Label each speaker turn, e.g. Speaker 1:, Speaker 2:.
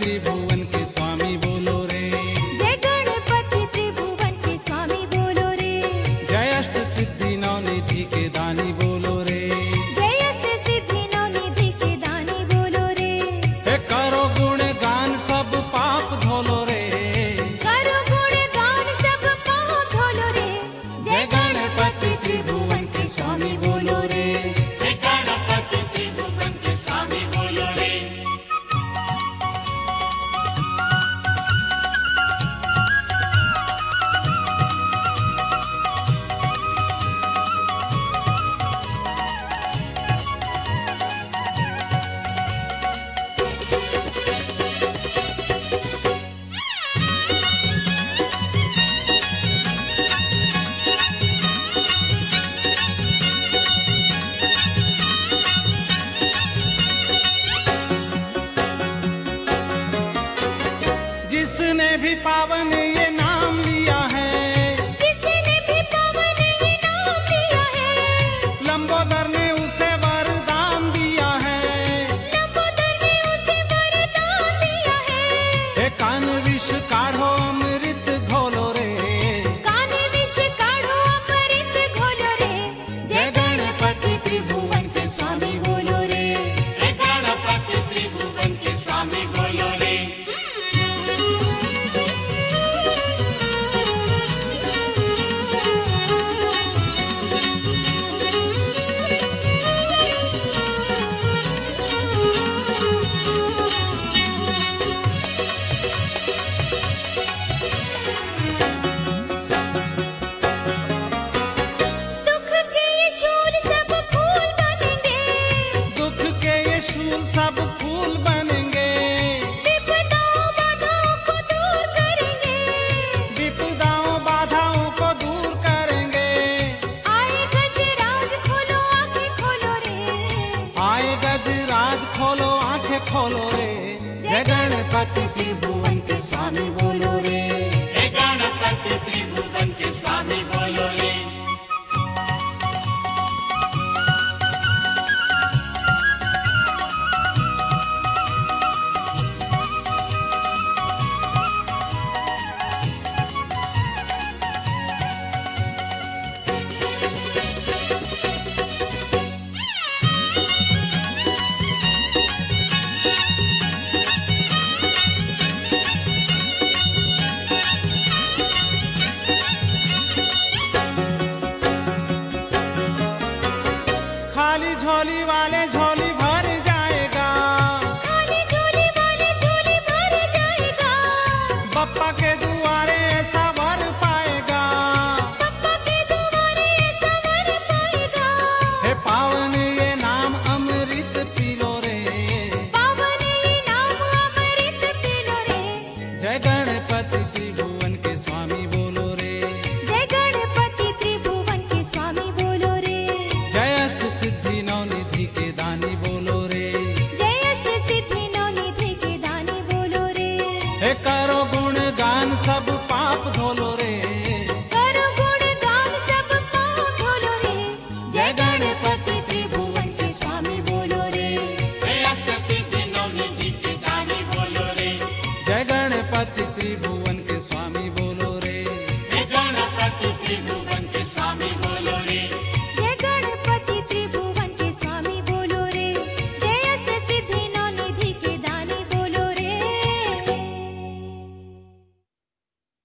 Speaker 1: त्रिभुवन के स्वामी बोलो रे।
Speaker 2: जय गणपति त्रिभुवन के स्वामी बोलो रे।
Speaker 1: जय अष्ट सिद्धि नवनिधि के दानी बोलो रे।
Speaker 2: जय अष्ट सिद्धि नवनिधि के दानी बोलो रे।
Speaker 1: हे करो गुणगान सब पाप धोलो रे।
Speaker 2: करो गुणगान सब पाप धोलो रे।
Speaker 1: जय गणपति त्रिभुवन के स्वामी बोलो रे।
Speaker 3: जय गणपति त्रिभुवन के स्वामी बोलो रे।
Speaker 1: जिसने भी पावन ये नाम लिया है,
Speaker 2: जिसने भी पावन ये नाम लिया है,
Speaker 1: लंबोदर ने उसे वरदान दिया है।
Speaker 2: लंबोदर ने उसे वरदान दिया है।
Speaker 1: हे कान विष काढ़ो अमृत घोलो रे।
Speaker 2: कान विष काढ़ो अमृत घोलो रे।
Speaker 1: जय गणपति त्रिभुवन के स्वामी बोलो रे।
Speaker 3: जय गणपति त्रिभुवन के स्वामी बोलो रे।
Speaker 2: दुख के ये शूल सब फूल बनेंगे।
Speaker 1: दुख के ये शूल सब फूल बनेंगे।
Speaker 2: विपदाओं बाधाओं को दूर करेंगे।
Speaker 1: विपदाओं बाधाओं को दूर करेंगे।
Speaker 2: आए गजराज खोलो आंखें खोलो रे।
Speaker 1: आए गजराज खोलो आंखें खोलो रे। जय गणपति त्रिभुवन के स्वामी बोलो रे।
Speaker 3: जय गणपति त्रिभुवन